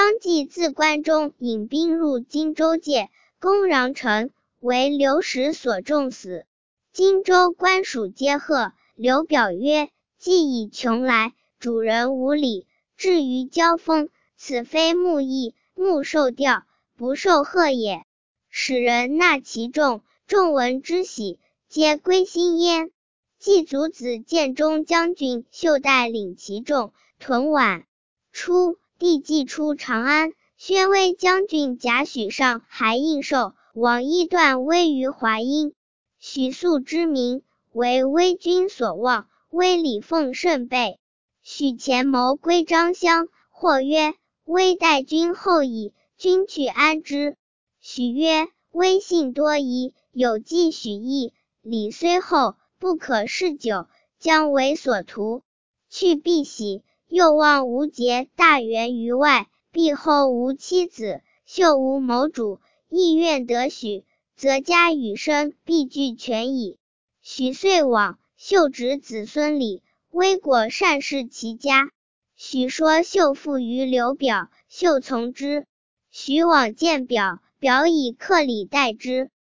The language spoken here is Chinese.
张继自关中引兵入荆州界，攻穰城，为刘石所中死。荆州官属皆贺。刘表曰：计以穷来，主人无礼，至于交锋，此非木义，木受调，不受贺也。使人纳其众，众闻之喜，皆归心焉。季祖子建中将军秀带领其众屯宛。初，帝既出长安，宣威将军贾诩上还应寿，往议断危于华阴。许素之名，为威君所望，威礼奉甚备。许前谋归张乡，或曰：威待君厚矣，君去安之？许曰：威信多疑，有计许义，礼虽厚，不可释久，将为所图。去必喜，又望无节大员于外，必后无妻子，秀无谋主，亦愿得许，则家与生必俱全矣。许遂往，秀指子孙礼，威果善事其家。许说秀父于刘表，秀从之。许往见表，表以客礼待之。